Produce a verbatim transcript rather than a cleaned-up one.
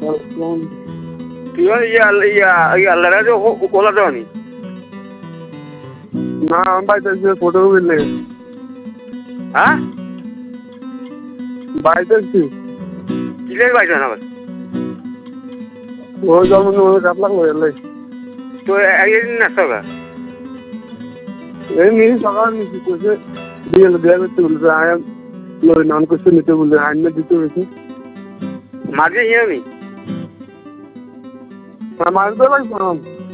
তুই ইয়া ইয়া ইয়া আল্লাহরে কোলা দেওয়ানি না আমি বাড়িতে ফটো বুঝলে হ্যাঁ বাড়িতে আছি কিসের বাইক না আবার ওই যেমন কাপ লাগলো এলে তো একদিন নাস্তা গা এই নিয়ে সকাল নিচ্ছি কইছে দিয়ে দেয়া করতে বলছে আয় লই নান করছে নিতে বলছে আইন দিতে হয়েছে মাঝে ইয়ে নি মাছ দেওয়া লাগবে